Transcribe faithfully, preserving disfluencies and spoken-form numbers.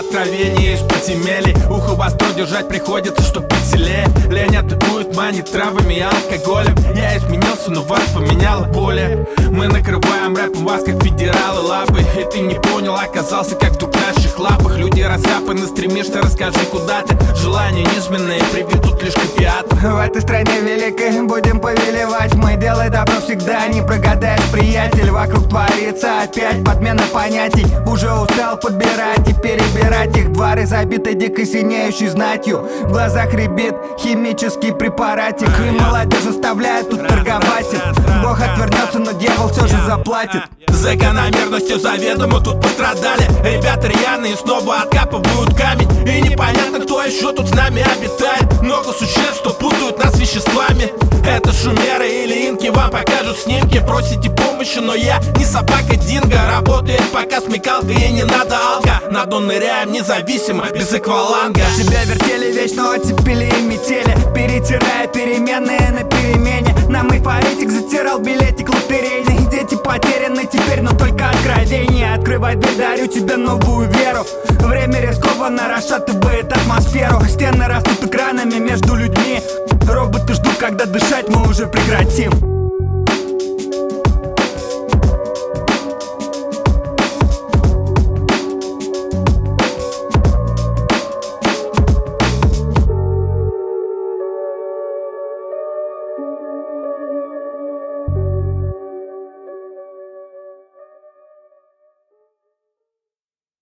откровения из подземелий. Ухо востро держать приходится, чтоб быть сильнее. Лень атакует, манит травами и алкоголем. Я изменился, но вас поменяло более. Мы накрываем рэпом вас, как федералы лапы. И ты не понял, оказался как в дублящих лапах. Люди расхапаны, стремишься, расскажи, куда ты. Желания низменные приведут лишь к опиатам. В этой стране великой будем повелевать. Мы делай добро всегда, не прогадаешь, приятель. Вокруг творится опять подмена понятий. Уже устал подбирать и перебирать их. Дворы забиты дикой синеющей знатью. В глазах рябит химический препаратик. И молодежь заставляет тут торговать. Бог отвернется, но дьявол все же заплатит. Закономерностью заведомо тут пострадали. Ребята рьяные снова откапывают камень. И непонятно, кто еще тут с нами обитает. Много существ, что путают нас с веществами. Это шумеры или инки, вам покажут снимки. Просите помощи, но я не собака Динго. Работает пока смекалка и не надо алка. На дно ныряем независимо, без акваланга. Тебя вертели вечно, оттепели и метели. Перетирая переменные на перемене. Нам эйфоритик затирал билетик лотерейный. Дети потеряны теперь, но только откровение. Открывай дверь, дарю тебе новую веру. Время рискованно,